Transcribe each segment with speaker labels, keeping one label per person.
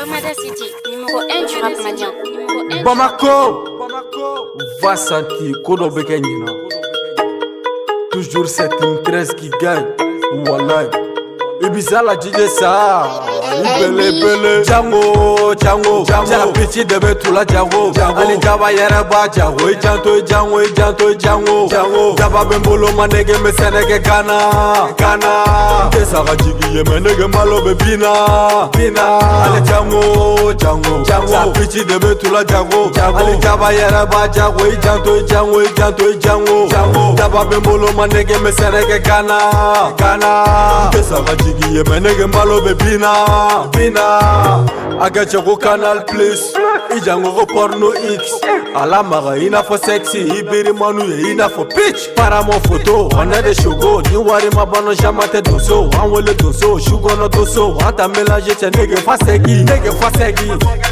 Speaker 1: Lomada City, numéro 1 du rap malien.
Speaker 2: Bamako, va sentir Kodo Bekenyina. Toujours cette team 13 qui gagne. Wallah. Ibiza la DJ sa. Ibele Django, Django, Django. Piti debe tula Django. Ali Jaba Yereba Django. Django, Django, Django, Django. Jaba Bembolo manege mesenege Ghana, Ghana. Kesara jigi yemenege malo bebina, Bina. Ali Django, Django, Django. Piti debe tula Django. Ali Jaba Yereba Django. Django, Django, Django, Django. Jaba Bembolo manege mesenege Ghana, Ghana. Kesara jigi yemenege malo bebina. Bina, agacha go Canal Plus, ijango go Porno X. Alamara ina for sexy, ibiri manu ina for pitch. Para mon photo, on a des chogo, ni wari mabano jamate doso, anwele doso, shugo no doso, anta mélanger tes nègre fasegi, nègre fasegi.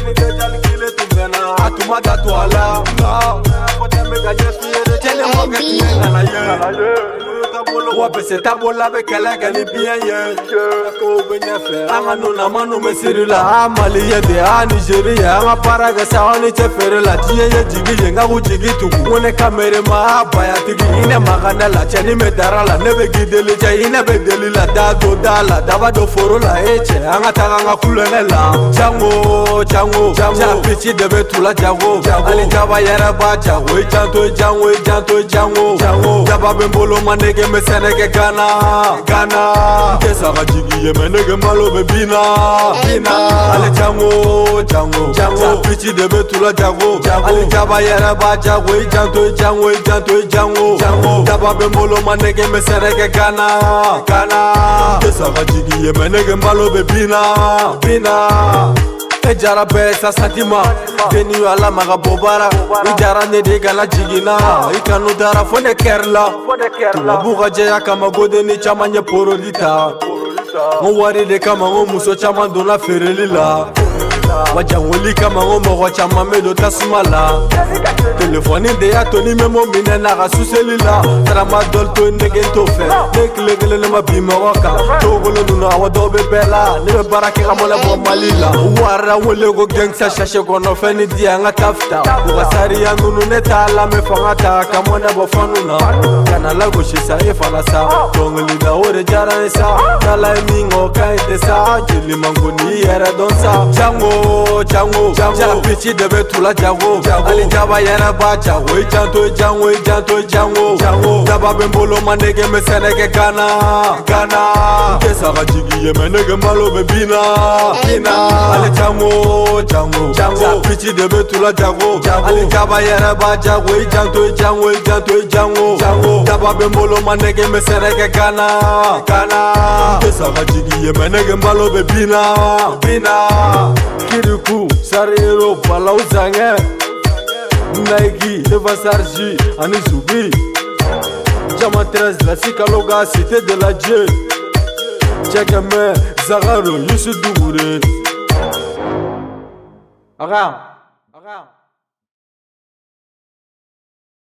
Speaker 2: Atuma gatoala, wape se tabola be kala kali bien ye ko benya fe anga no na manu mesiri la amali ye de a Nigeria anga paraga sa oni che fere la tie ye jigi ye nga ku jigi tu wone kamere ma baya tigi ine magana la cheni medara la nebe gideli che ine be deli la da do dala daba do foro la eche anga taga nga kulene la Django, Django, Django pichi debe tula Django ali jaba yera ba Django Django, Django, Django, Django jaba bembolo manege mesenege Ghana, Ghana. Kesara jigi yemenege malo bebina, Bina. Ali Django, Django, Django. Piti debe tula Django. Ali jaba yereba Django. Django, Django, Django, Django. Jaba bembolo manege mesenege Ghana, Ghana. Kesara jigi yemenege malo bebina, Bina. Ejara besa satima Deni ala maga bobara Ijara nede gala jigina Ikanu dara fone kerla Tula buga jaya kama gode ni chama nye porodita Mwari de kama muso chama dona ferelila Wajangoli kama mogo chama medo tasumala Telefoni de ya toni memo mine naga suselila Trama dolto nege tofe Neklegele nema bimawaka Togolo nuna wadobe bela Nebe barake kamole bomalila Wara wole go gangsta shashe kono feni diya nga tafta Ugasari ya nunu netala mefangata Kamone bofanuna Kana lago shisa efalasa Tongoli da ore jara esa Nala emingo kainte sa Jili manguni yere donsa Django, Django, Django Pichi debe tula Django Ali jaba yere ba Django Django, Django, Django, Django Jaba bembolo manege mesenege Ghana, Ghana Kesara jigi yemenege malo bebina, Bina Ali Django, Django, Django Pichi debe tula Django Ali jaba yere ba Django Django, Django, Django Jaba bembolo manege mesenege Ghana, Ghana Kesara jigi yemenege malo bebina, Bina Kirikou, Sarero, Palau Zange Nike, Eva Sarji, Anisubi Jama 13, la Sikaloga, cité de la Dje Tchekame, Zagaro, Youssou Dougouré Aram